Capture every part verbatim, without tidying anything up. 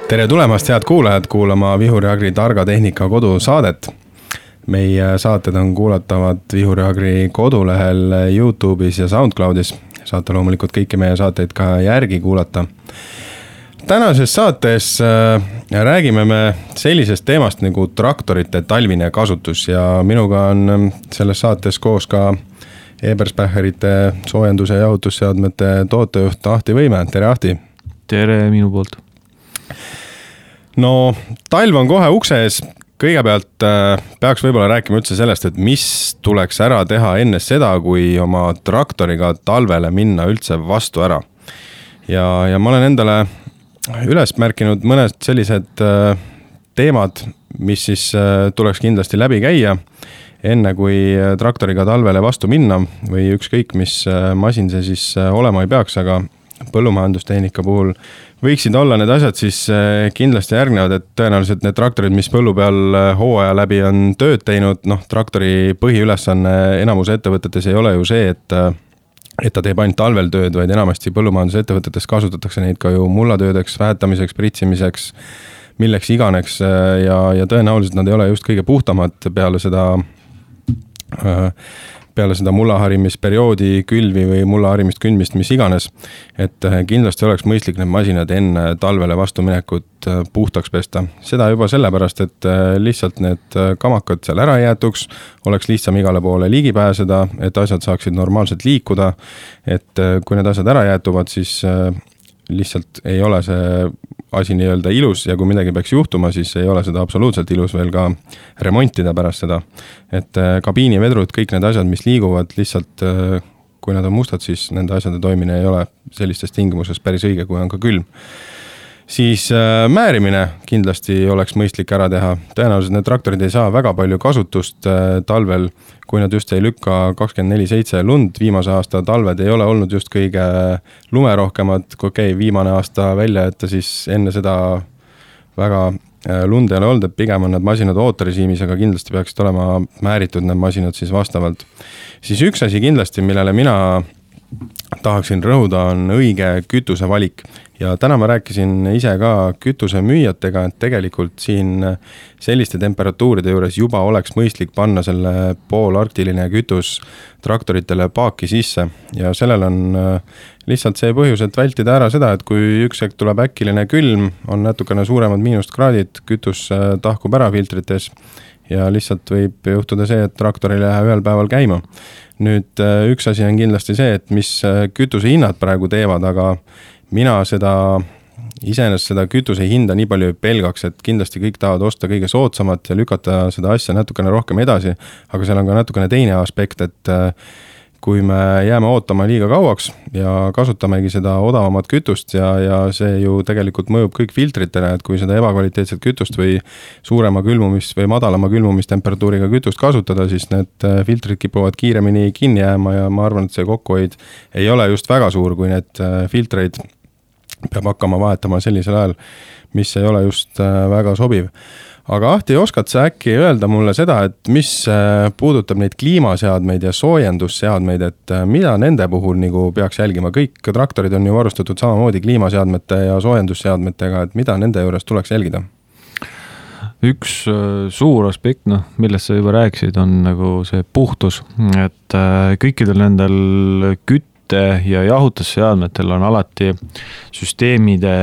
Tere tulemast, head kuulajad, kuulama Vihuri Agri targa tehnika kodu saadet. Meie saated on kuulatavad Vihuri Agri kodulehel YouTube'is ja SoundCloud'is. Saate loomulikult kõiki meie saateid ka järgi kuulata. Tänases saates räägime me sellisest teemast nagu traktorite talvine kasutus ja minuga on selles saates koos ka Eberspächerite soojenduse ja jahutusseadmete tootejuht Ahti Võime. Tere Ahti! Tere minu poolt! No talv on kohe ukse ees. Kõigepealt peaks võib-olla rääkima üldse sellest, et mis tuleks ära teha enne seda, kui oma traktoriga talvele minna üldse vastu ära. Ja, ja ma olen endale üles märkinud mõned sellised teemad, mis siis tuleks kindlasti läbi käia, enne kui traktoriga talvele vastu minna või ükskõik, mis masin see siis olema ei peaks, aga põllumajandustehnika puhul võiksid olla need asjad siis kindlasti järgnevad, et tõenäoliselt need traktorid, mis põllu peal hooaja läbi on tööd teinud, noh, traktori põhiülesanne enamus ettevõtetes ei ole ju see, et, et ta teeb ainult talvel tööd, vaid enamasti põllumajandusettevõtetes kasutatakse neid ka ju mullatöödeks, väetamiseks, pritsimiseks, milleks iganeks ja, ja tõenäoliselt nad ei ole just kõige puhtamad peale seda peale seda mullaharimisperioodi külvi või mullaharimist kündmist, mis iganes, et kindlasti oleks mõistlik need masinad enne talvele vastu minekut puhtaks pesta. Seda juba sellepärast, et lihtsalt need kamakad seal ära jäetuks, oleks lihtsam igale poole ligi pääseda, et asjad saaksid normaalselt liikuda, et kui need asjad ära jäetuvad, siis lihtsalt ei ole see asi nii-öelda ilus ja kui midagi peaks juhtuma, siis ei ole seda absoluutselt ilus veel ka remontida pärast seda. Et kabiinivedrud, kõik need asjad, mis liiguvad lihtsalt, kui nad on mustad, siis nende asjade toimine ei ole sellistes tingimuses päris õige, kui on ka külm. Siis määrimine kindlasti oleks mõistlik ära teha. Tõenäoliselt need traktorid ei saa väga palju kasutust talvel, kui nad just ei lükka kakskümmend neli seitse lund. Viimase aasta talved ei ole olnud just kõige lumerohkemad, kui okei, viimane aasta välja, et siis enne seda väga lund ei ole olnud, et pigem on need masinad ooterežiimis, aga kindlasti peaksid olema määritud need masinad siis vastavalt. Siis üks asi kindlasti, millele mina tahaksin rõhuda, on õige kütuse valik. Ja täna ma rääkisin ise ka kütuse müüjatega, et tegelikult siin selliste temperatuuride juures juba oleks mõistlik panna selle poolarktiline kütus traktoritele paaki sisse. Ja sellel on lihtsalt see põhjus, et vältida ära seda, et kui üks hetk tuleb äkiline külm, on natukene suuremad miinuskraadid, kütus tahkub ära filtrites ja lihtsalt võib juhtuda see, et traktor ei lähe ühel päeval käima. Nüüd üks asi on kindlasti see, et mis kütuse hinnad praegu teevad, aga mina seda, iseenesest seda kütuse hinda nii palju ei pelgaks, et kindlasti kõik tahavad osta kõige soodsamat ja lükata seda asja natukene rohkem edasi, aga seal on ka natukene teine aspekt, et kui me jääme ootama liiga kauaks ja kasutamegi seda odavamat kütust ja, ja see ju tegelikult mõjub kõik filtritele, et kui seda ebakvaliteetset kütust või suurema külmumist või madalama külmumistemperatuuriga kütust kasutada, siis need filtrid kipuvad kiiremini kinni jääma ja ma arvan, et see kokkuhoid ei ole just väga suur, kui need filtreid peab hakkama vahetama sellisel ajal, mis ei ole just väga sobiv. Aga Ahti, oskad sa äkki öelda mulle seda, et mis puudutab neid kliimaseadmeid ja soojendusseadmeid, et mida nende puhul nagu peaks jälgima? Kõik traktorid on ju varustatud samamoodi kliimaseadmete ja soojendusseadmetega, et mida nende juures tuleks jälgida? Üks suur aspekt, no, millest sa juba rääkisid, on nagu see puhtus, et kõikidel nendel kütte ja jahutusseadmetel on alati süsteemide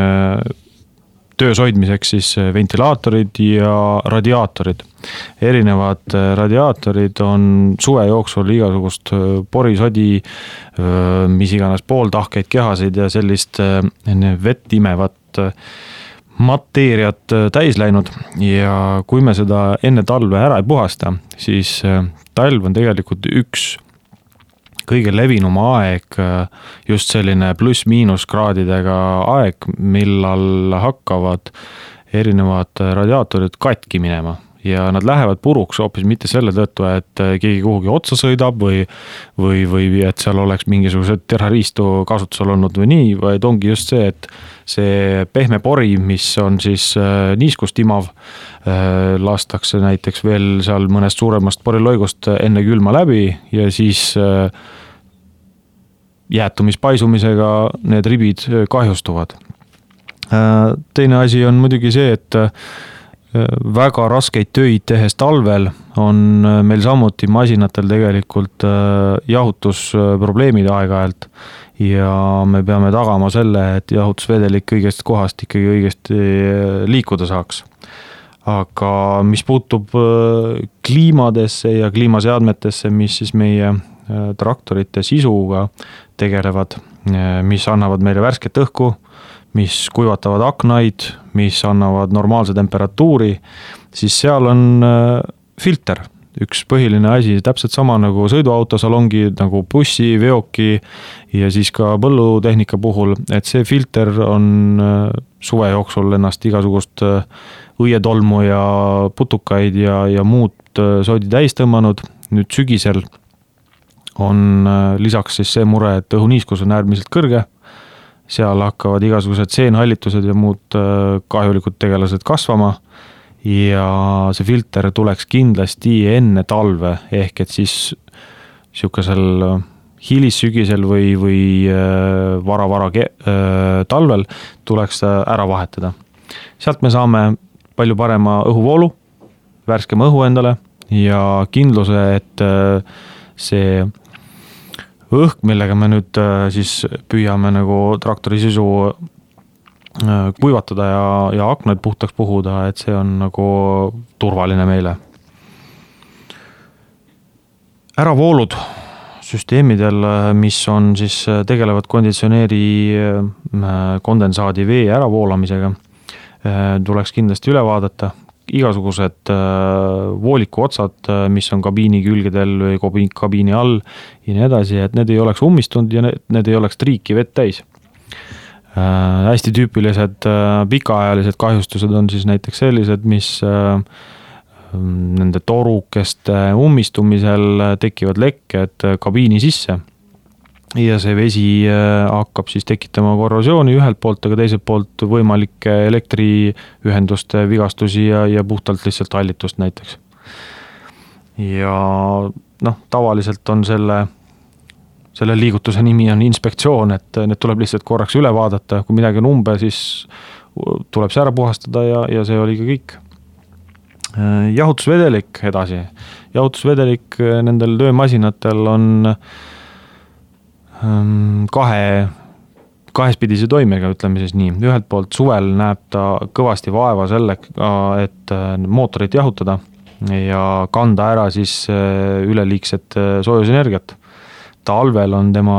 töös hoidmiseks siis ventilaatorid ja radiaatorid. Erinevad radiaatorid on suve jooksul igasugust porisodi, mis iganes pooltahkeid kehasid ja sellist vett imevat mateeriat täis läinud ja kui me seda enne talve ära ei puhasta, siis talv on tegelikult üks kõige levinuma aeg, just selline pluss-miinus kraadidega aeg, millal hakkavad erinevad radiaatorid katki minema. Ja nad lähevad puruks hoopis mitte selle tõttu, et keegi kuhugi otsa sõidab või, või, või et seal oleks mingisugused terroriistu kasutusel olnud või nii, vaid ongi just see, et see pehme pori, mis on siis niiskust imav, lastakse näiteks veel seal mõnest suuremast poriloigust enne külma läbi ja siis jäätumispaisumisega need ribid kahjustuvad. Teine asi on muidugi see, et väga raskeid töid tehes talvel on meil samuti masinatel tegelikult jahutusprobleemid aeg-ajalt ja me peame tagama selle, et jahutusvedelik õigest kohast ikkagi õigesti liikuda saaks. Aga mis puutub kliimadesse ja kliimaseadmetesse, mis siis meie traktorite sisuga tegelevad, mis annavad meile värsket õhku, mis kuivatavad aknaid, mis annavad normaalse temperatuuri, siis seal on filter. Üks põhiline asi, täpselt sama nagu sõiduautosalongi, nagu bussi, veoki ja siis ka põllutehnika puhul, et see filter on suve jooksul ennast igasugust õietolmu ja putukaid ja, ja muud soodi täis tõmmanud. Nüüd sügisel on lisaks siis see mure, et õhuniiskus on äärmiselt kõrge. Seal hakkavad igasugused seenhallitused ja muud kahjulikud tegelased kasvama ja see filter tuleks kindlasti enne talve, ehk et siis siukesel hilissügisel või, või vara-vara talvel tuleks ära vahetada. Sealt me saame palju parema õhuvoolu, värskema õhu endale ja kindluse, et see õhk, millega me nüüd siis püüame nagu traktori sisu kuivatada ja, ja aknaid puhtaks puhuda, et see on nagu turvaline meile. Äravoolud süsteemidel, mis on siis tegelevad konditsioneeri kondensaadi vee äravoolamisega, tuleks kindlasti üle vaadata. Igasugused vooliku otsad, mis on kabiini külgedel või kabiini all ja nii edasi, et need ei oleks ummistunud ja need, need ei oleks triiki vett täis. Äh, hästi tüüpilised äh, pikaajalised kahjustused on siis näiteks sellised, mis äh, nende torukeste ummistumisel tekivad lekked kabiini sisse ja see vesi äh, hakkab siis tekitama korrosiooni ühelt poolt, aga teiselt poolt võimalikke elektriühenduste vigastusi ja, ja puhtalt lihtsalt hallitust näiteks. Ja noh, tavaliselt on selle Selle liigutuse nimi on inspektsioon, et need tuleb lihtsalt korraks üle vaadata, kui midagi on umbe, siis tuleb see ära puhastada ja, ja see oli ka kõik. Jahutusvedelik edasi. Jahutusvedelik nendel töömasinatel on kahe, kahespidise toimega, ütleme siis nii. Ühelt poolt suvel näeb ta kõvasti vaeva sellega, et mootorit jahutada ja kanda ära siis üleliigset soojusenergiat. Talvel on tema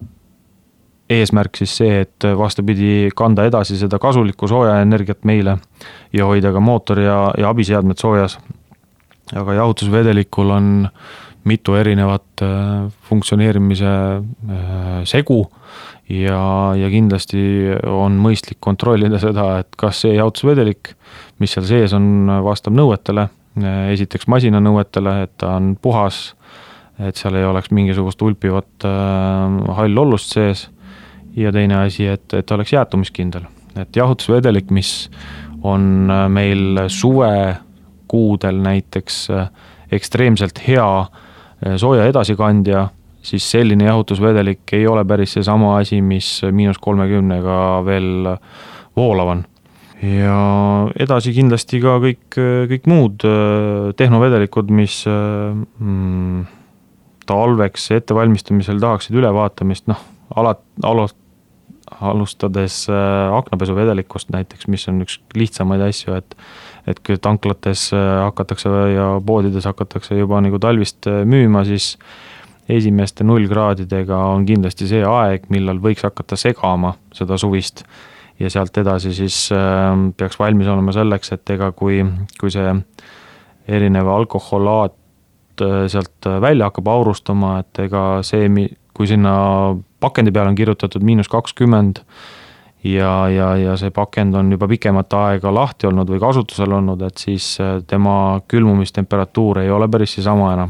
eesmärk siis see, et vastupidi kanda edasi seda kasulikku sooja energiat meile ja hoida ka mootor ja, ja abiseadmed soojas. Aga jahutusvedelikul on mitu erinevat funktsioneerimise segu ja, ja kindlasti on mõistlik kontrollida seda, et kas see jahutusvedelik, mis seal sees on, vastab nõuetele, esiteks masina nõuetele, et ta on puhas, et seal ei oleks mingisugust ulpivat äh, hall ollust sees ja teine asi, et, et oleks jäätumiskindel. Et jahutusvedelik, mis on meil suve kuudel näiteks ekstreemselt hea sooja edasikandja, siis selline jahutusvedelik ei ole päris see sama asi, mis miinus kolmekümnega veel voolavan. Ja edasi kindlasti ka kõik, kõik muud tehnovedelikud, mis mm, talveks ettevalmistamisel tahaksid ülevaatamist, noh, alat, alust, alustades aknapesuvedelikust näiteks, mis on üks lihtsamaid asju, et, et kui tanklates hakatakse ja poodides hakatakse juba nagu talvist müüma, siis esimeste nullkraadidega on kindlasti see aeg, millal võiks hakata segama seda suvist ja sealt edasi siis peaks valmis olema selleks, et ega kui, kui see erineva alkoholaat sealt välja hakkab aurustama, et ega see, kui sinna pakendi peal on kirjutatud miinus kakskümmend ja, ja, ja see pakend on juba pikemat aega lahti olnud või kasutusel olnud, et siis tema külmumistemperatuur ei ole päris sama enam.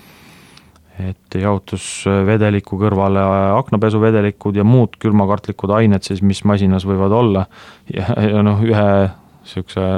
Et jahutusvedeliku kõrvale aknapesuvedelikud ja muud külmakartlikud ained, siis mis masinas võivad olla ja, ja noh, ühe siukse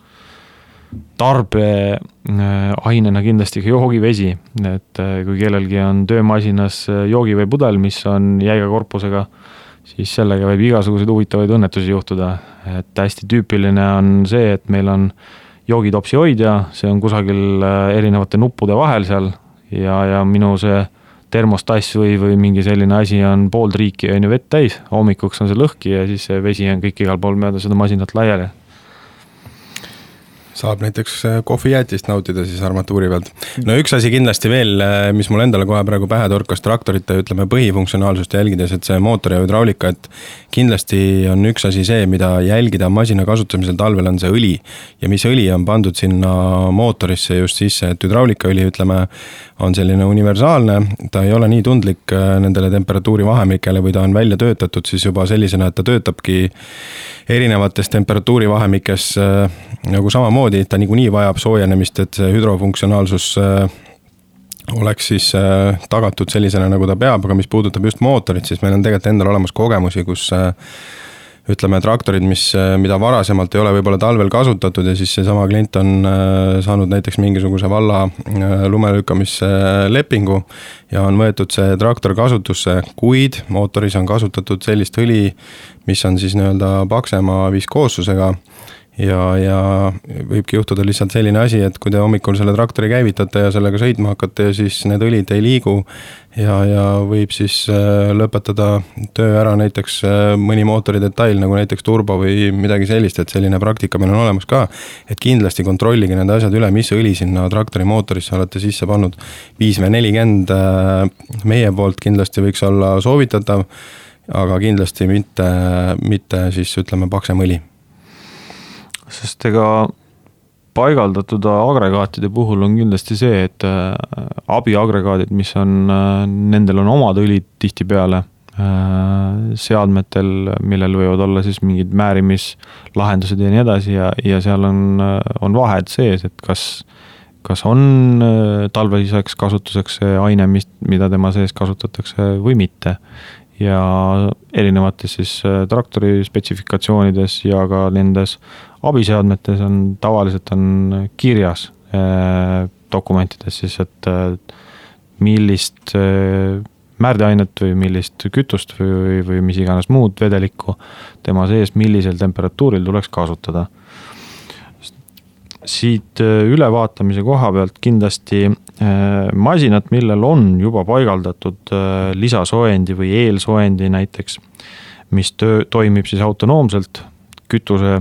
tarbe ainena kindlasti ka joogivesi, et kui kellelgi on töömasinas joogivee pudel, mis on jäiga korpusega, siis sellega võib igasuguseid huvitavaid õnnetusi juhtuda. Et hästi tüüpiline on see, et meil on joogitopsi hoidja, see on kusagil erinevate nuppude vahel seal ja, ja minu see termostass või, või mingi selline asi on pool triiki on ju vett täis, hommikuks on see lõhki ja siis see vesi on kõik igal pool mööda seda masinat laiali. Saab näiteks kohvijäätist nautida siis armatuuri pealt. No üks asi kindlasti veel, mis mul endale kohe praegu pähe torkas traktorite, ütleme põhifunktsionaalsust jälgides, et see mootor ja hüdraulika, et kindlasti on üks asi see, mida jälgida masina kasutamisel talvel on see õli ja mis õli on pandud sinna mootorisse just sisse, et hüdraulika õli, ütleme, on selline universaalne, ta ei ole nii tundlik nendele temperatuuri vahemikele või ta on välja töötatud siis juba sellisena, et ta töötabki erinevates temperatuuri vahemikes nagu samamoodi, ta niikuinii vajab soojenemist, et see hüdrofunktsionaalsus oleks siis tagatud sellisena, nagu ta peab, aga mis puudutab just mootorit, siis meil on tegelikult endal olemas kogemusi, kus ütleme traktorid, mis, mida varasemalt ei ole võib-olla talvel kasutatud ja siis seesama klient on saanud näiteks mingisuguse valla lumelükkamise lepingu ja on võetud see traktor kasutusse, kuid mootoris on kasutatud sellist õli, mis on siis nii-öelda paksema viskoossusega ja, ja võibki juhtuda lihtsalt selline asi, et kui te hommikul selle traktori käivitate ja sellega sõitma hakkate ja siis need õlid ei liigu ja, ja võib siis lõpetada töö ära näiteks mõni mootori detail, nagu näiteks turbo või midagi sellist, et selline praktika meil on olemas ka, et kindlasti kontrollige need asjad üle, mis õli sinna traktori mootorisse olete sisse pannud. viis V nelikümmend meie poolt kindlasti võiks olla soovitatav, aga kindlasti mitte, mitte siis ütleme paksem õli. Sest ega paigaldatud agregaatide puhul on kindlasti see, et abiagregaadid, mis on, nendel on omad õlid tihti peale seadmetel, millel võivad olla siis mingid määrimislahendused ja nii edasi ja, ja seal on, on vahed sees, et kas, kas on talveliseks kasutuseks see aine, mida tema sees kasutatakse või mitte. Ja erinevates siis traktori spetsifikatsioonides ja ka nendes abiseadmetes on tavaliselt on kirjas eh, dokumentides siis, et eh, millist eh, märdeainet või millist kütust või, või, või mis iganes muud vedelikku tema sees, millisel temperatuuril tuleks kasutada. Siit ülevaatamise koha pealt kindlasti masinad, millel on juba paigaldatud lisasooendi või eelsooendi näiteks, mis töö, toimib siis autonoomselt kütuse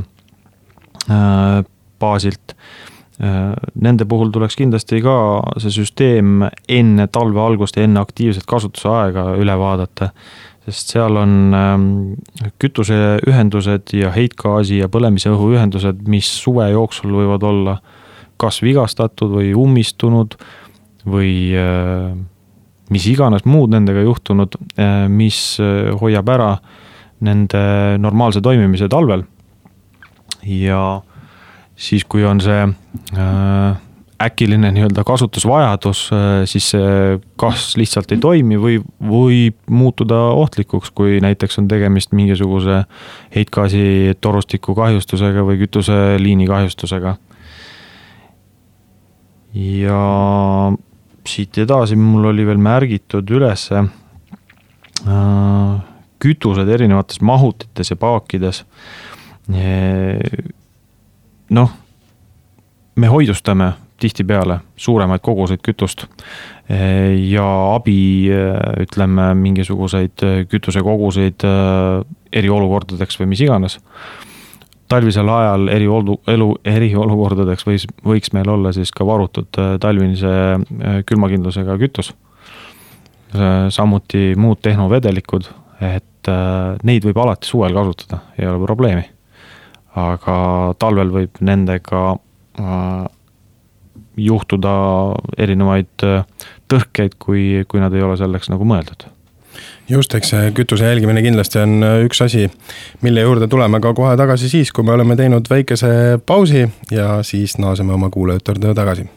baasilt. Nende puhul tuleks kindlasti ka see süsteem enne talve algust ja enne aktiivset kasutuse aega üle vaadata, sest seal on kütuseühendused ja heitgaasi ja põlemise õhu ühendused, mis suve jooksul võivad olla kas vigastatud või ummistunud või mis iganes muud nendega juhtunud, mis hoiab ära nende normaalse toimimise talvel. Ja siis, kui on see äkiline nii-öelda kasutusvajadus, siis see kas lihtsalt ei toimi või võib muutuda ohtlikuks, kui näiteks on tegemist mingisuguse heitgaasi torustiku kahjustusega või kütuseliini kahjustusega. Ja siit edasi mul oli veel märgitud üles kütused erinevates mahutites ja paakides. Noh, me hoidustame tihti peale suuremaid koguseid kütust ja abi, ütleme, mingisuguseid kütusekoguseid eriolukordadeks või mis iganes. Talvisel ajal eri, elu, eri olukordadeks võis, võiks meil olla siis ka varutud talvinise külmakindlusega kütus. Samuti muud tehnovedelikud, et neid võib alati suvel kasutada, ei ole probleemi. Aga talvel võib nendega juhtuda erinevaid tõrkeid, kui, kui nad ei ole selleks nagu mõeldud. Just, eks kütuse jälgimine kindlasti on üks asi, mille juurde tuleme ka kohe tagasi siis, kui me oleme teinud väikese pausi ja siis naaseme oma kuulajate tagasi.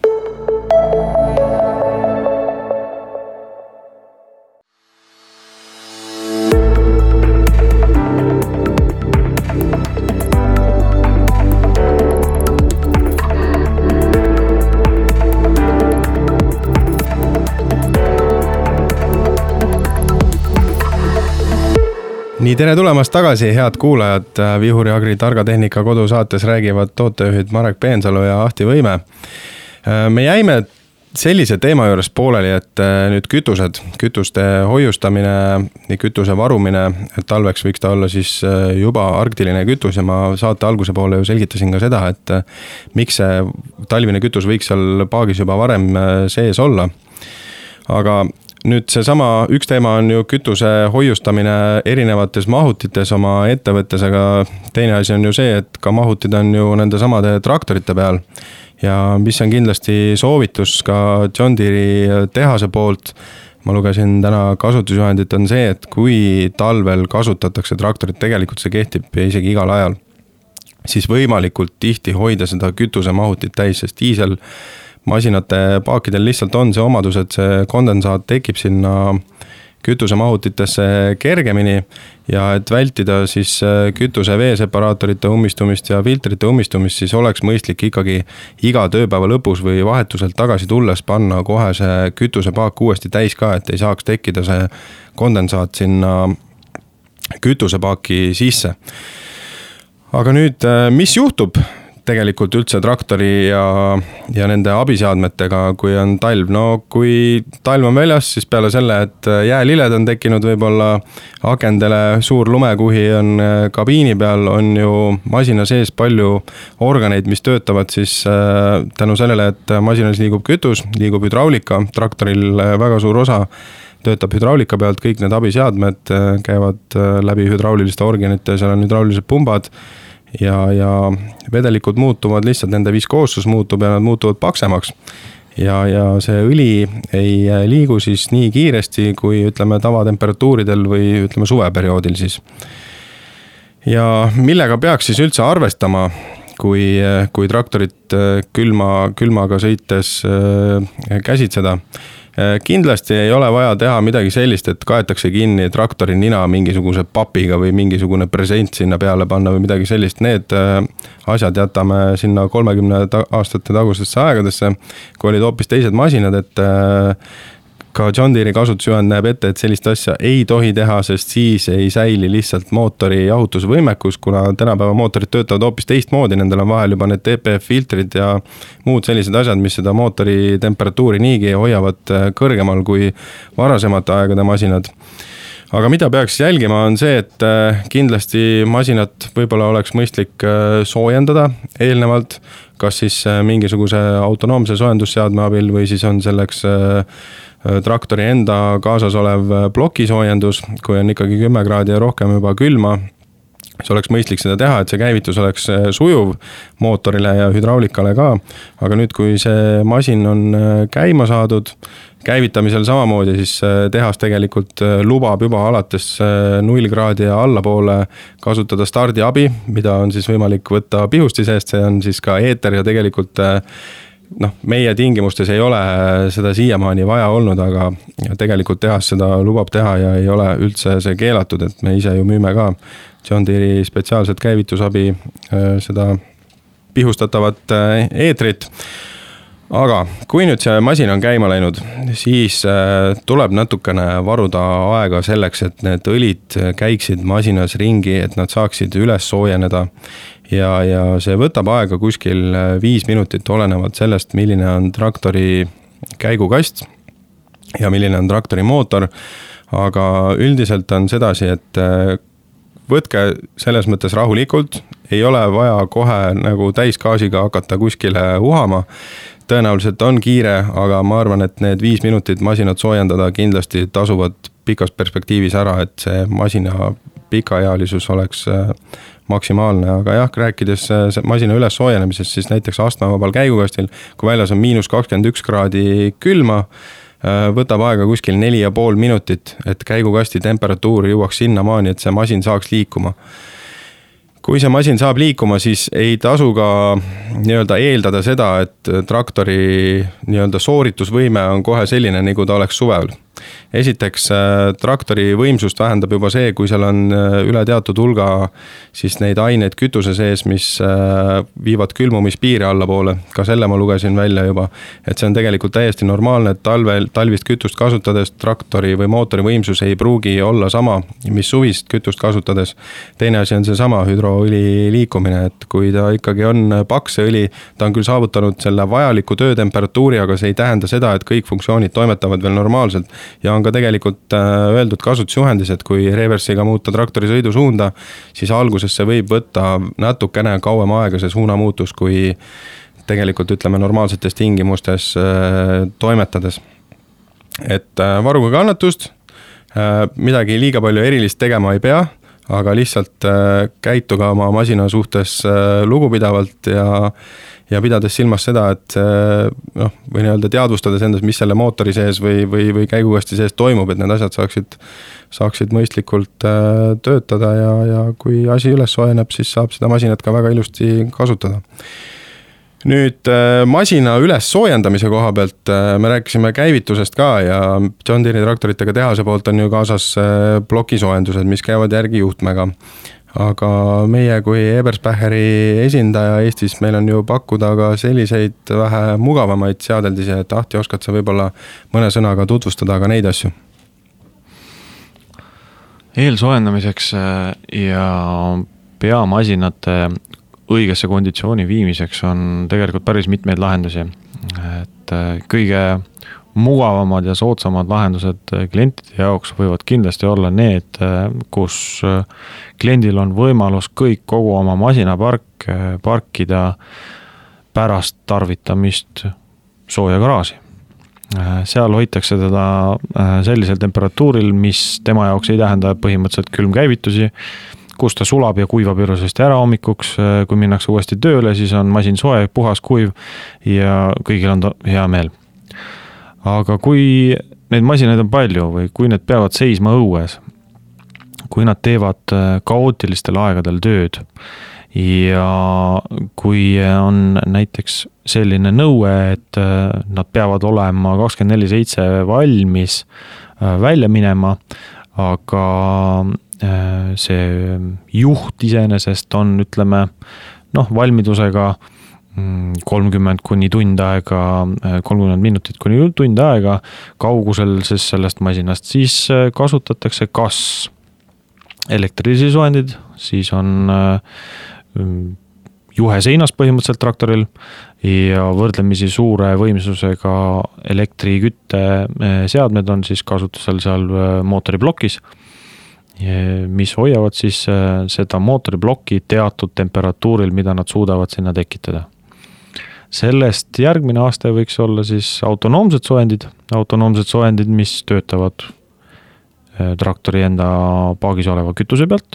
nii, tere tulemast tagasi, head kuulajad. Vihuri Agri targa tehnika kodusaates räägivad tootejuhid Marek Peensalu ja Ahti Võime. Me jäime sellise teema juures pooleli, et nüüd kütused, kütuste hoiustamine ja kütuse varumine, et talveks võiks ta olla siis juba argtiline kütus ja ma saate alguse poole ju selgitasin ka seda, et miks see talvine kütus võiks seal paagis juba varem sees olla. Aga nüüd see sama, üks teema on ju kütuse hoiustamine erinevates mahutites oma ettevõttes, aga teine asi on ju see, et ka mahutid on ju nende samade traktorite peal. Ja mis on kindlasti soovitus ka John Deere tehase poolt, ma lugesin täna kasutusjuhendit, on see, et kui talvel kasutatakse traktorit, tegelikult see kehtib isegi igal ajal, siis võimalikult tihti hoida seda kütuse mahutit täis, sest diisel masinate paakidel lihtsalt on see omadus, et see kondensaat tekib sinna kütuse mahutitesse kergemini ja et vältida siis kütuse veeseparaatorite ummistumist ja filtrite ummistumist, siis oleks mõistlik ikkagi iga tööpäeva lõpus või vahetuselt tagasi tulles panna kohe see kütusepaak uuesti täis ka, et ei saaks tekkida see kondensaat sinna kütusepaaki sisse. Aga nüüd, mis juhtub tegelikult üldse traktori ja, ja nende abiseadmetega, kui on talv? No kui talv on väljas, siis peale selle, et jääliled on tekkinud võib-olla akendele, suur lumekuhi on kabiini peal, on ju masina sees palju organeid, mis töötavad siis tänu sellele, et masinas liigub kütus, liigub hüdraulika, traktoril väga suur osa töötab hüdraulika pealt, kõik need abiseadmed käivad läbi hüdrauliliste organite, seal on hüdraulilised pumbad, ja, ja vedelikud muutuvad, lihtsalt nende viskoossus muutub ja nad muutuvad paksemaks. Ja, ja see õli ei liigu siis nii kiiresti, kui ütleme tavatemperatuuridel või ütleme suveperioodil siis. Ja millega peaks siis üldse arvestama, kui, kui traktorit külma, külmaga sõites käsitseda? Kindlasti ei ole vaja teha midagi sellist, et kaetakse kinni traktori nina mingisuguse papiga või mingisugune present sinna peale panna või midagi sellist. Need asjad jätame sinna kolmekümne aastate tagustesse aegadesse, kui olid hoopis teised masinad, et ka John Deere kasutusjuhend näeb ette, et sellist asja ei tohi teha, sest siis ei säili lihtsalt mootori jahutusvõimekus, kuna tänapäeva mootorid töötavad hoopis teistmoodi, nendel on vahel juba need D P F-filtrid ja muud sellised asjad, mis seda mootori temperatuuri niigi hoiavad kõrgemal kui varasemate aegade masinad. Aga mida peaks jälgima on see, et kindlasti masinat võib-olla oleks mõistlik soojendada eelnevalt, kas siis mingisuguse autonoomse soojendusseadme abil või siis on selleks traktori enda kaasas olev plokisoojendus, kui on ikkagi kümme kraadi ja rohkem juba külma. See oleks mõistlik seda teha, et see käivitus oleks sujuv mootorile ja hüdraulikale ka. Aga nüüd, kui see masin on käima saadud, käivitamisel samamoodi, siis tehas tegelikult lubab juba alates null kraadi ja allapoole kasutada stardiabi, mida on siis võimalik võtta pihusti seest, see on siis ka eeter ja tegelikult noh, meie tingimustes ei ole seda siiamaani vaja olnud, aga tegelikult tehas seda lubab teha ja ei ole üldse see keelatud, et me ise ju müüme ka John Deere spetsiaalset käivitusabi, seda pihustatavat eetrit. Aga kui nüüd see masin on käima läinud, siis tuleb natukene varuda aega selleks, et need õlid käiksid masinas ringi, et nad saaksid üles soojeneda. Ja, ja see võtab aega kuskil viis minutit olenevalt sellest, milline on traktori käigukast ja milline on traktori mootor. Aga üldiselt on sedasi, et võtke selles mõttes rahulikult, ei ole vaja kohe nagu täisgaasiga hakata kuskile uhama. Tõenäoliselt on kiire, aga ma arvan, et need viis minutit masinat soojendada kindlasti tasuvad pikas perspektiivis ära, et see masina pikaealisus oleks maksimaalne. Aga jah, rääkides masina üles soojenemisest, siis näiteks astmavabal käigukastil, kui väljas on miinus kakskümmend üks kraadi külma, võtab aega kuskil neli ja pool minutit, et käigukasti temperatuur jõuaks sinna maani, et see masin saaks liikuma. Kui see masin saab liikuma, siis ei tasu ka nii-öelda eeldada seda, et traktori nii-öelda sooritusvõime on kohe selline, nagu ta oleks suvel. esiteks traktori võimsust vähendab juba see, kui seal on üle teatud hulga siis neid aineid kütuse sees, mis viivad külmumispiiri allapoole. Ka selle ma lugesin välja juba, et see on tegelikult täiesti normaalne, et talvel, talvist kütust kasutades traktori või mootori võimsus ei pruugi olla sama, mis suvist kütust kasutades. Teine asi on see sama hüdroõli liikumine, et kui ta ikkagi on pakse õli, ta on küll saavutanud selle vajaliku töötemperatuuri, aga see ei tähenda seda, et kõik funktsioonid toimetavad veel normaalselt ja on ka tegelikult öeldud kasutusjuhendis, et kui reversiga muuta traktori sõidusuunda, siis alguses see võib võtta natukene kauem aega see suunamuutus, kui tegelikult ütleme normaalsetes tingimustes toimetades. Et varuge kannatust, midagi liiga palju erilist tegema ei pea, aga lihtsalt käituge oma masina suhtes lugupidavalt ja ja pidades silmas seda, et noh, või nii-öelda teadvustades endas, mis selle mootori sees või, või, või käigukasti sees toimub, et need asjad saaksid, saaksid mõistlikult töötada ja, ja kui asi üles soojeneb, siis saab seda masinat ka väga ilusti kasutada. Nüüd masina üles soojendamise koha pealt me rääkisime käivitusest ka ja John Deere traktoritega tehase poolt on ju kaasas plokisoojendused, mis käivad järgi juhtmega. Aga meie kui Eberspächeri esindaja Eestis meil on ju pakkuda ka selliseid vähe mugavamaid seadeldisi, et Ahti, oskad sa võib-olla mõne sõnaga tutvustada ka neid asju? Eelsoojendamiseks ja peamasinate õigesse konditsiooni viimiseks on tegelikult päris mitmeid lahendusi. Et kõige mugavamad ja soodsamad lahendused klientide jaoks võivad kindlasti olla need, kus kliendil on võimalus kõik kogu oma masinapark parkida pärast tarvitamist sooja garaaži. Seal hoitakse teda sellisel temperatuuril, mis tema jaoks ei tähenda põhimõtteliselt külmkäivitusi, kus ta sulab ja kuivab ilusasti ära hommikuks, kui minnakse uuesti tööle, siis on masin soe, puhas, kuiv ja kõigil on hea meel. Aga kui neid masinaid on palju või kui need peavad seisma õues, kui nad teevad kaootilistel aegadel tööd ja kui on näiteks selline nõue, et nad peavad olema kakskümmend neli seitse valmis välja minema, aga see juht iseenesest on, ütleme, noh, valmidusega kolmkümmend kuni tund aega, kolmkümmend minutit kuni tund aega kaugusel siis sellest masinast, siis kasutatakse kas elektrilisi soojendid, siis on juhe seinas põhimõtteliselt traktoril ja võrdlemisi suure võimsusega elektrikütte seadmed on siis kasutusel seal mootoriblokis, mis hoiavad siis seda mootoriblokki teatud temperatuuril, mida nad suudavad sinna tekitada. Sellest järgmine aasta võiks olla siis autonoomsed soojendid, autonoomsed soojendid, mis töötavad traktori enda paagis oleva kütuse pealt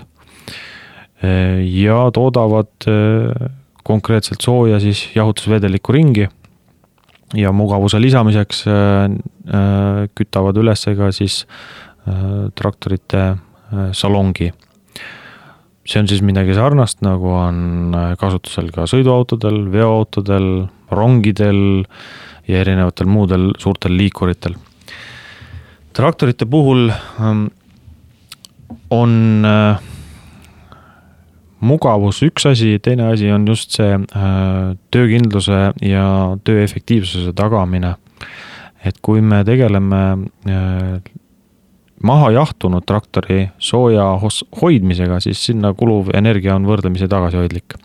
ja toodavad konkreetselt sooja siis jahutusvedeliku ringi ja mugavuse lisamiseks kütavad üles ka siis traktorite salongi. See on siis midagi sarnast, nagu on kasutusel ka sõiduautodel, veoautodel, rongidel ja erinevatel muudel suurtel liikuritel. Traktorite puhul on mugavus üks asi, teine asi on just see töökindluse ja töö efektiivsuse tagamine. Et kui me tegeleme maha jahtunud traktori sooja hoidmisega, siis sinna kuluv energia on võrdlemisi tagasihoidlik.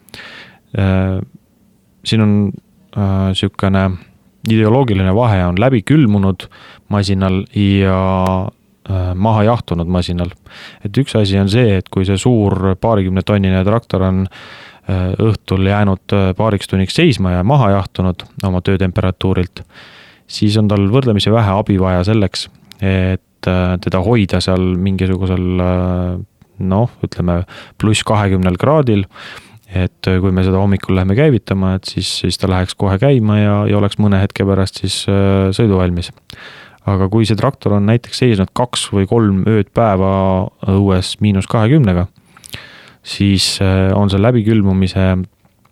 Siin on sükene ideoloogiline vahe on läbi külmunud masinal ja maha jahtunud masinal. Et üks asi on see, et kui see suur paarikümne tonnine traktor on õhtul jäänud paariks tunniks seisma ja maha jahtunud oma töötemperatuurilt, siis on tal võrdlemisi vähe abi vaja selleks, et teda hoida seal mingisugusel, noh, ütleme, pluss kahekümnel kraadil, et kui me seda hommikul läheme käivitama, et siis, siis ta läheks kohe käima ja, ja oleks mõne hetke pärast siis sõiduvalmis. Aga kui see traktor on näiteks seisnud kaks või kolm ööd päeva õues miinus kahekümnega, siis on see läbikülmumise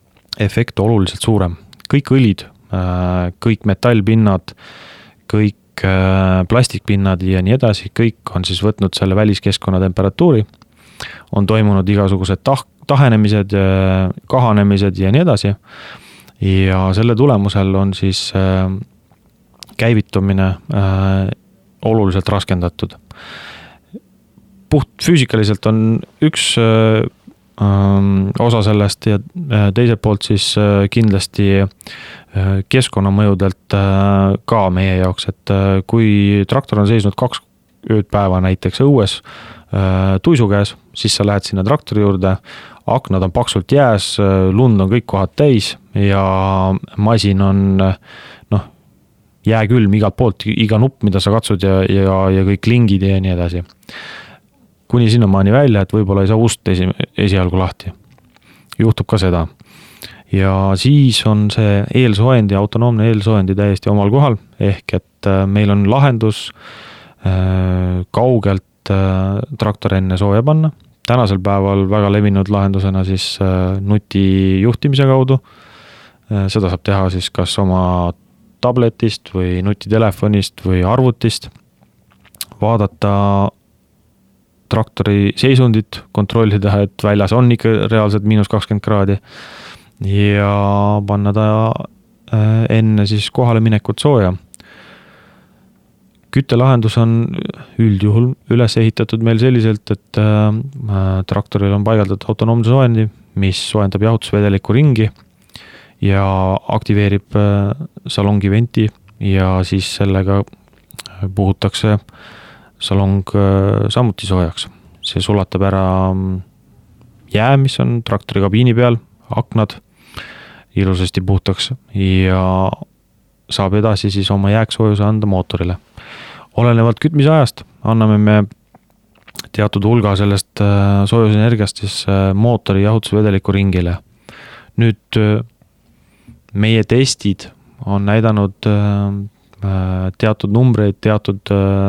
efekt oluliselt suurem. Kõik õlid, kõik metallpinnad, kõik plastikpinnad ja nii edasi, kõik on siis võtnud selle väliskeskkonna temperatuuri, on toimunud igasugused tah- tahenemised, kahanemised ja nii edasi. Ja selle tulemusel on siis käivitumine oluliselt raskendatud. Puht füüsikaliselt on üks osa sellest ja teiselt poolt siis kindlasti keskkonnamõjudelt ka meie jaoks, et kui traktor on seisnud kaks ööd päeva näiteks õues tuisu käes, siis sa lähed sinna traktori juurde, aknad on paksult jääs, lund on kõik kohad täis ja masin on noh, jääkülm igalt poolt, iga nupp, mida sa katsud ja, ja, ja kõik lingid ja nii edasi. Kuni sinnamaani välja, et võib-olla ei saa ust esi, esialgu lahti. Juhtub ka seda. Ja siis on see eelsooendi, autonoomne eelsooendi täiesti omal kohal, ehk et meil on lahendus kaugelt traktor enne sooja panna. Tänasel päeval väga levinud lahendusena siis nuti juhtimise kaudu. Seda saab teha siis kas oma tabletist või nutitelefonist või arvutist. Vaadata traktori seisundit, kontrollida, et väljas on ikka reaalselt miinus kakskümmend kraadi ja panna ta enne siis kohale minekut sooja. Küttelahendus on üldjuhul üles ehitatud meil selliselt, et traktoril on paigaldatud autonoomne soojendi, mis soojendab jahutusvedeliku ringi ja aktiveerib salongi venti ja siis sellega puhutakse salong samuti soojaks. See sulatab ära jää, mis on traktori kabiini peal, aknad ilusasti puhtaks ja saab edasi siis oma jääksoojuse anda mootorile. Olenevalt kütmise ajast anname me teatud hulga sellest soojusenergiast siis mootori jahutusvedeliku ringile. Nüüd meie testid on näidanud teatud numbreid, teatud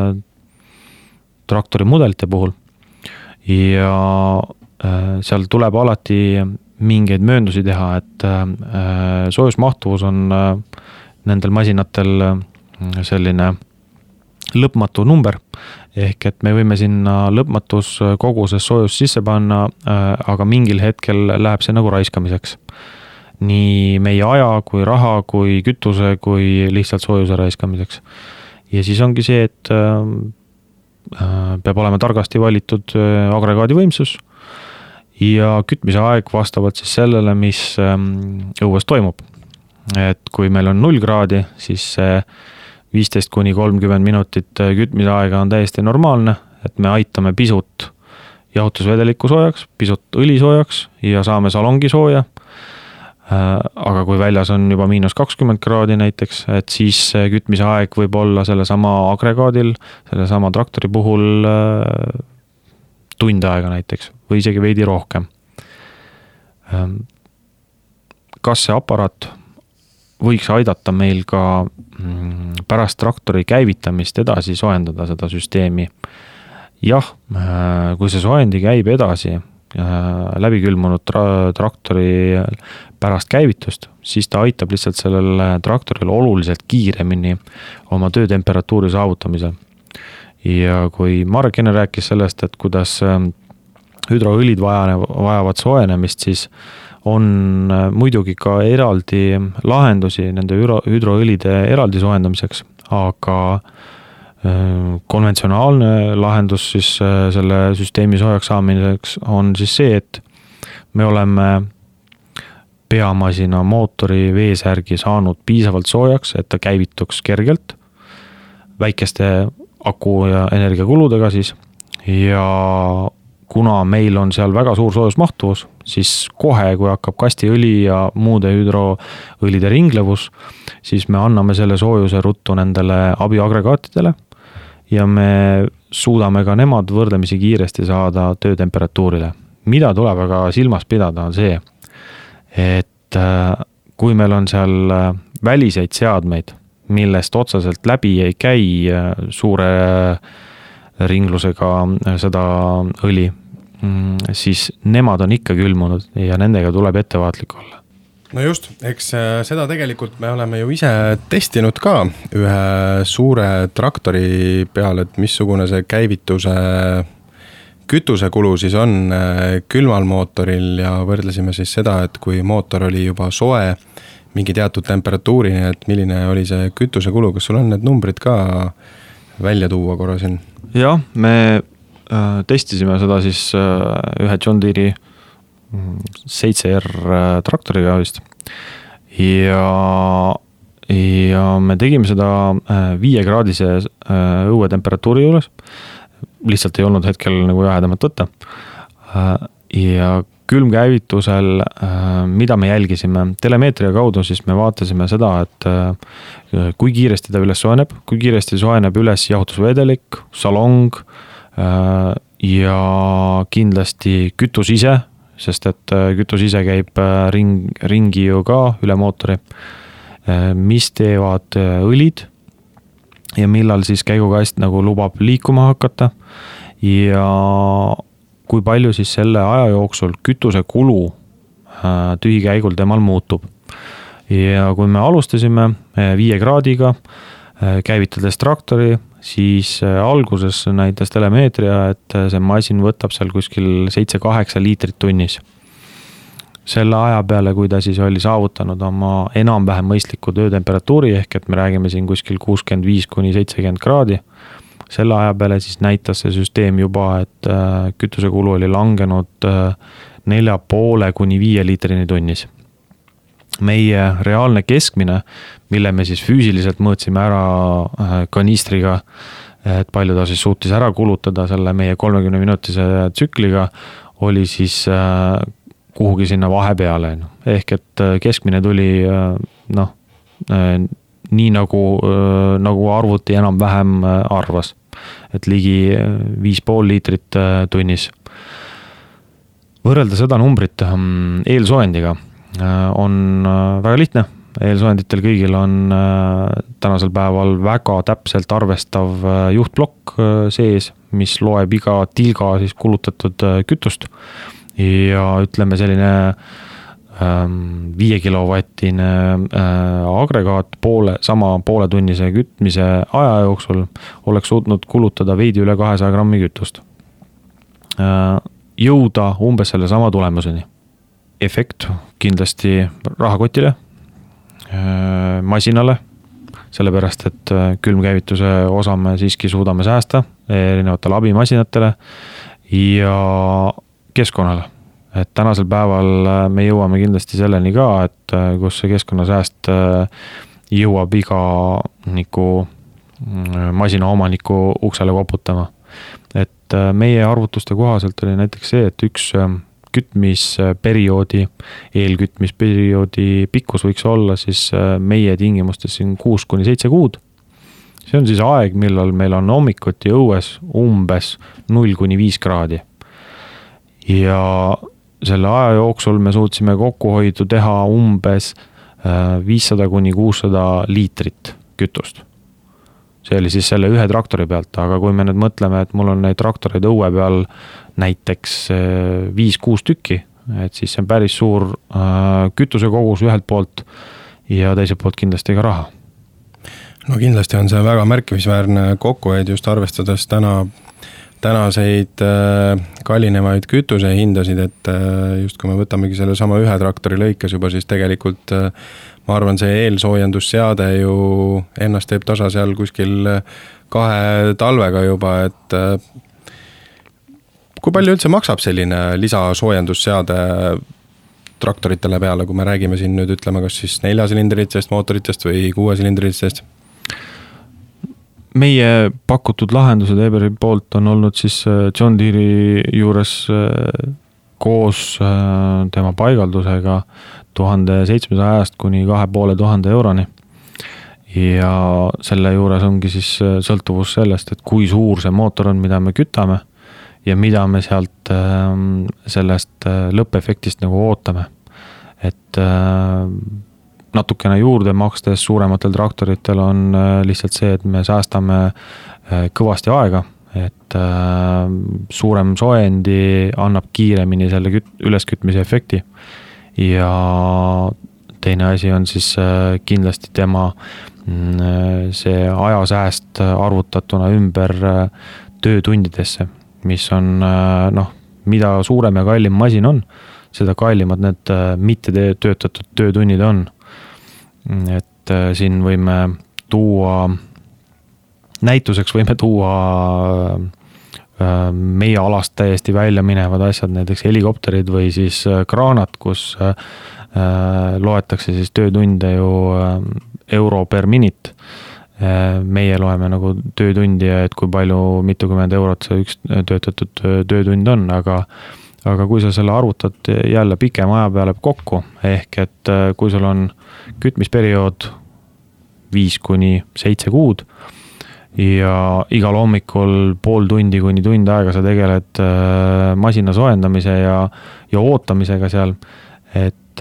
traktori mudelite puhul ja seal tuleb alati mingeid mööndusi teha, et soojusmahtuvus on nendel masinatel selline lõpmatu number, ehk et me võime sinna lõpmatus koguses soojus sisse panna, aga mingil hetkel läheb see nagu raiskamiseks. Nii meie aja kui raha, kui kütuse, kui lihtsalt soojuse raiskamiseks. Ja siis ongi see, et peab olema targasti valitud agregaadi võimsus ja kütmise aeg vastavalt siis sellele, mis õues toimub. Et kui meil on null kraadi, siis viisteist kuni kolmkümmend minutit kütmise aega on täiesti normaalne, et me aitame pisut jahutusvedeliku soojaks, pisut õli soojaks ja saame salongi sooja. Aga kui väljas on juba miinus kakskümmend kraadi näiteks, et siis kütmise aeg võib olla selle sama agregaadil, selle sama traktori puhul tund aega näiteks või isegi veidi rohkem. Kas see aparaat võiks aidata meil ka pärast traktori käivitamist edasi soojendada seda süsteemi? Jah, kui see soojendi käib edasi läbikülmunud tra- traktori pärast käivitust, siis ta aitab lihtsalt sellel traktoril oluliselt kiiremini oma töötemperatuuri saavutamisel. Ja kui Marek enne rääkis sellest, et kuidas hüdroõlid vajavad soojenemist, siis on muidugi ka eraldi lahendusi nende hüdroõlide eraldi soojendamiseks, aga konventsionaalne lahendus siis selle süsteemi soojaks saamiseks on siis see, et me oleme peamasina mootori veesärgi saanud piisavalt soojaks, et ta käivituks kergelt väikeste aku- ja energiakuludega siis ja kuna meil on seal väga suur soojusmahtuvus, siis kohe, kui hakkab kastiõli ja muude hüdroõlide ringlevus, siis me anname selle soojuse ruttu nendele abiagregaatidele ja me suudame ka nemad võrdlemisi kiiresti saada töötemperatuurile. Mida tuleb aga silmas pidada on see, et kui meil on seal väliseid seadmeid, millest otseselt läbi ei käi suure ringlusega seda õli, siis nemad on ikka külmunud ja nendega tuleb ettevaatlik olla. no just, eks seda tegelikult me oleme ju ise testinud ka ühe suure traktori peal, et missugune see käivituse kütusekulu siis on külmal mootoril ja võrdlesime siis seda, et kui mootor oli juba soe mingi teatud temperatuurini, et milline oli see kütusekulu, kas sul on need numbrid ka välja tuua korra siin? Jah, me äh, testisime seda siis äh, ühe John Deere seitse R traktoriga vist ja, ja me tegime seda viiekraadise äh, õuetemperatuuri juures. Lihtsalt ei olnud hetkel nagu jahedamat võtta. Ja külmkäivitusel, mida me jälgisime telemeetria kaudu, siis me vaatasime seda, et kui kiiresti ta üles soeneb, kui kiiresti soeneb üles jahutusvedelik, salong ja kindlasti kütus ise, sest et kütus ise käib ring, ringi ju ka üle mootori, mis teevad õlid ja millal siis käigukast nagu lubab liikuma hakata ja kui palju siis selle aja jooksul kütuse kulu tühikäigul temal muutub. Ja kui me alustasime viie kraadiga, käivitades traktori, siis alguses näitas telemeetria, et see masin võtab seal kuskil seitse kaheksa liitrit tunnis. Selle aja peale, kui ta siis oli saavutanud oma enam-vähem mõistliku töötemperatuuri, ehk et me räägime siin kuskil kuuskümmend viis kuni seitsekümmend kraadi, selle aja peale siis näitas see süsteem juba, et kütusekulu oli langenud nelja poole kuni viie liitrini tunnis. Meie reaalne keskmine, mille me siis füüsiliselt mõõtsime ära kanistriga, et palju ta siis suutis ära kulutada selle meie kolmekümne minutise tsükliga, oli siis kuhugi sinna vahepeale. Ehk et keskmine tuli noh, nii nagu, nagu arvuti enam-vähem arvas, et ligi viis pool liitrit tunnis. Võrrelda seda numbrit eelsoojendiga on väga lihtne. Eelsoenditel kõigil on tänasel päeval väga täpselt arvestav juhtblokk sees, mis loeb iga tilga siis kulutatud kütust. Ja ütleme selline viie kilovatine agregaat poole, sama poole tunnise kütmise aja jooksul oleks suutnud kulutada veidi üle kahesaja grammi kütust. Jõuda umbes selle sama tulemuseni. Efekt kindlasti rahakotile, masinale, sellepärast et külmkäivituse osa me siiski suudame säästa erinevatele abimasinatele ja keskkonnale. Et tänasel päeval me jõuame kindlasti selleni ka, et kus see keskkonnasääst jõuab iga niku masina omaniku uksele koputama. Et meie arvutuste kohaselt oli näiteks see, et üks kütmisperioodi, eelkütmisperioodi pikkus võiks olla siis meie tingimustes siin kuus kuni seitse kuud. See on siis aeg, millal meil on hommikuti õues umbes null kuni viis kraadi. Ja selle aja jooksul me suutsime kokkuhoidu teha umbes viissada kuni kuussada liitrit kütust. See oli siis selle ühe traktori pealt, aga kui me nüüd mõtleme, et mul on neid traktoreid õue peal näiteks viis kuus tükki, et siis see on päris suur kütuse kogus ühelt poolt ja teiselt poolt kindlasti ka raha. No kindlasti on see väga märkimisväärne kokkuhoid just arvestades täna tänaseid kallinevaid kütuse hindasid, et just kui me võtamegi selle sama ühe traktori lõikes juba, siis tegelikult ma arvan, see eelsoojendussseade ju ennast teeb tasa seal kuskil kahe talvega juba, et kui palju üldse maksab selline lisasoojendusseade traktoritele peale, kui me räägime siin nüüd ütleme, kas siis neljasilindritest mootoritest või kuuesilindritest? Meie pakutud lahendused Eberi poolt on olnud siis John Deere juures koos tema paigaldusega tuhande seitsmesajast kuni kahe poole tuhande euroni. Ja selle juures ongi siis sõltuvus sellest, et kui suur see mootor on, mida me kütame ja mida me sealt sellest lõppefektist nagu ootame. Et natukene juurde makstes suurematel traktoritel on lihtsalt see, et me säästame kõvasti aega, et suurem soojendi annab kiiremini selle küt- üleskütmise efekti ja teine asi on siis kindlasti tema see ajasääst arvutatuna ümber töötundidesse, mis on noh, mida suurem ja kallim masin on, seda kallimad need mitte töötatud töötunnid on. Et siin võime tuua, näituseks võime tuua meie alast täiesti välja minevad asjad, näiteks helikopterid või siis kraanad, kus loetakse siis töötunde ju euro per minut. Meie loeme nagu töötundi, et kui palju, mitukümmend eurot see üks töötatud töötund on, aga, aga kui sa selle arvutad jälle pikem aja peale kokku, ehk et kui sul on kütmisperiood viis kuni seitse kuud ja igal hommikul pool tundi kuni tund aega sa tegeled masina soojendamise ja, ja ootamisega seal, et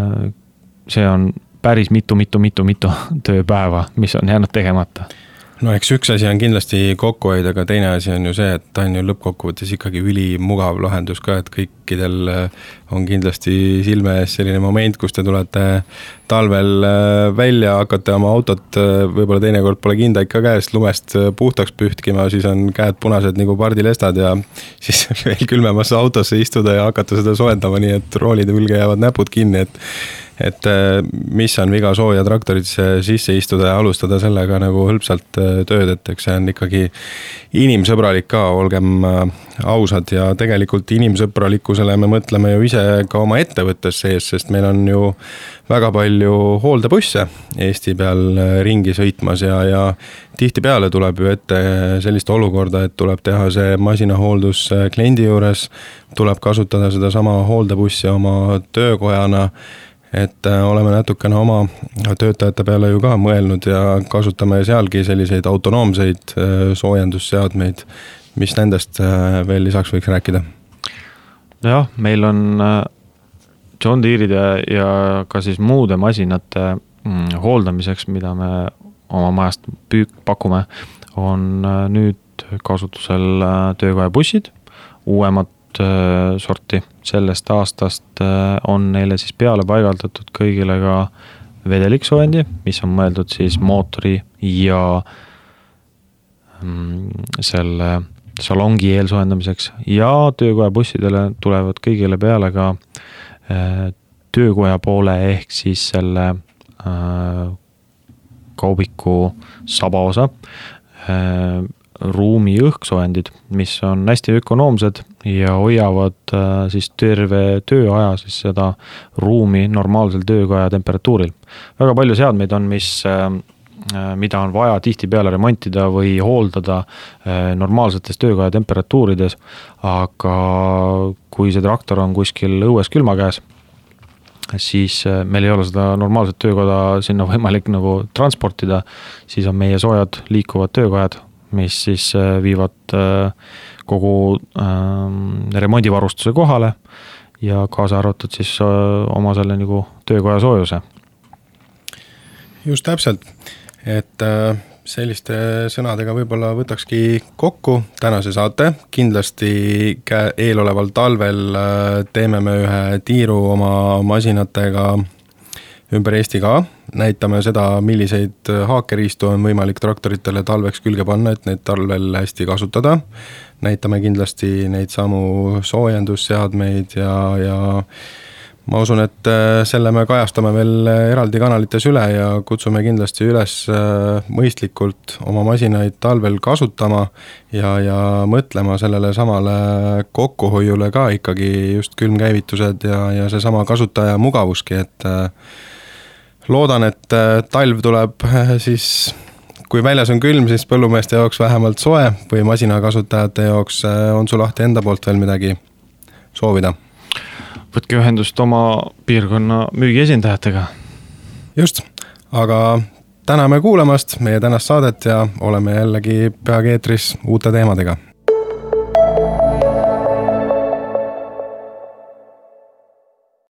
see on päris mitu, mitu, mitu, mitu tööpäeva, mis on jäänud tegemata. No eks üks asi on kindlasti kokkuhoid, aga teine asi on ju see, et ta on ju lõppkokkuvõttes ikkagi üli mugav lahendus ka, et kõikidel on kindlasti silme ees selline moment, kus te tulete talvel välja, hakkate oma autot, võib-olla teinekord pole kinda ikka käest lumest puhtaks pühtkima, siis on käed punased nagu pardilestad ja siis veel külmemasse autosse istuda ja hakata seda soojendama, nii et roolide külge jäävad näpud kinni, et et mis on viga sooja traktorisse sisse istuda ja alustada sellega nagu hõlpsalt tööd, et eks see on ikkagi inimsõbralik ka, olgem ausad ja tegelikult inimsõbralikkusele me mõtleme ju ise ka oma ettevõttes sees, sest meil on ju väga palju hooldebusse Eesti peal ringi sõitmas ja, ja tihti peale tuleb ju ette sellist olukorda, et tuleb teha see masinahooldus kliendi juures, tuleb kasutada seda sama hooldebussi oma töökojana, et oleme natukene oma töötajate peale ju ka mõelnud ja kasutame sealgi selliseid autonoomseid soojendusseadmeid, mis nendest veel lisaks võiks rääkida? Jah, meil on John Deere'ide ja ka siis muude masinate hooldamiseks, mida me oma majast püük pakume, on nüüd kasutusel töökoja bussid, uuemad sorti. Sellest aastast on neile siis peale paigaldatud kõigile ka vedeliksoojendi, mis on mõeldud siis mootori ja selle salongi eelsoojendamiseks ja töökoja bussidele tulevad kõigile peale ka töökoja poole ehk siis selle kaubiku sabaosa ruumi õhksoojendid, mis on hästi ökonoomsed ja hoiavad siis terve tööaja siis seda ruumi normaalsel töökoja temperatuuril. Väga palju seadmeid on, mis, mida on vaja tihti peale remontida või hooldada normaalsetes töökoja temperatuurides, aga kui see traktor on kuskil õues külma käes, siis meil ei ole seda normaalset töökoda sinna võimalik nagu transportida, siis on meie soojad liikuvad töökojad, mis siis viivad kogu remondivarustuse kohale ja kaasa arvatud siis oma selle nagu töökoja soojuse. Just täpselt, et selliste sõnadega võib-olla võtakski kokku tänase saate. Kindlasti eeloleval talvel teeme me ühe tiiru oma masinatega ümber Eesti ka, näitame seda, milliseid haakeriistu on võimalik traktoritele talveks külge panna, et neid talvel hästi kasutada. Näitame kindlasti neid samu soojendusseadmeid ja, ja ma usun, et selle me kajastame veel eraldi kanalites üle ja kutsume kindlasti üles mõistlikult oma masinaid talvel kasutama ja, ja mõtlema sellele samale kokkuhoiule ka ikkagi just külmkäivitused ja, ja see sama kasutaja mugavuski, et loodan, et talv tuleb siis, kui väljas on külm, siis põllumeeste jaoks vähemalt soe või masinakasutajate jaoks on sul lahti enda poolt veel midagi soovida? Võtke ühendust oma piirkonna müügiesindajatega. Just, aga täname kuulamast meie tänast saadet ja oleme jällegi peagi eetris uute teemadega.